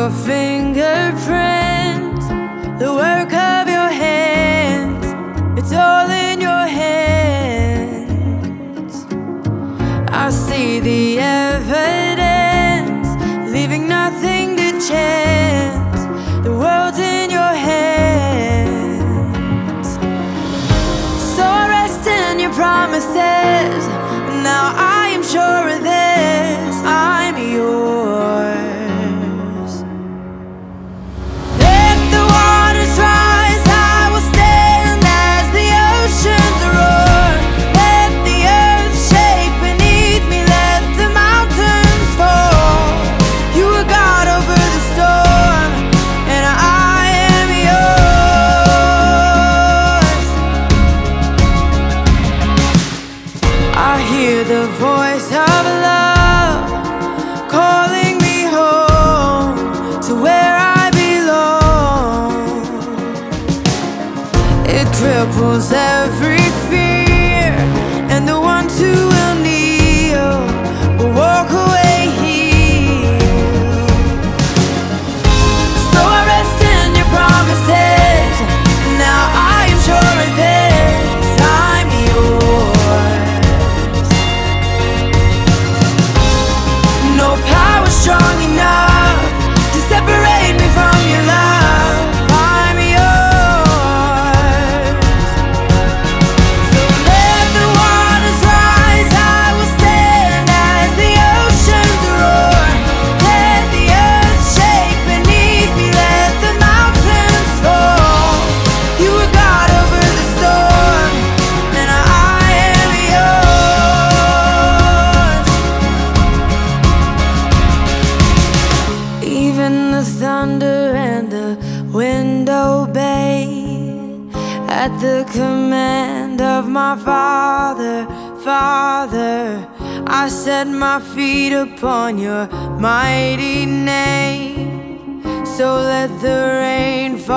fingerprints, the work of your hands, it's all in your hands. I see the evidence, leaving nothing to chance. The world's in your hands. So I rest in your promises. Now I am sure of this, I'm yours. Let the waters rise, I will stand as the oceans roar. Let the earth shake beneath me, let the mountains fall. You are God over the storm, and I am yours. I hear the voice of love calling me home to where I belong. It cripples every fear, and the ones who will kneel will walk away healed. So I rest in your promises. Now I am sure of this, I'm yours. No power strong enough to separate me from your love, I'm yours. So let the waters rise, I will stand as the oceans roar. Let the earth shake beneath me, let the mountains fall. You are God over the storm, and I am yours. Even the thunder and the wind obey at the command of my Father. Father, I set my feet upon your mighty name. So let the rain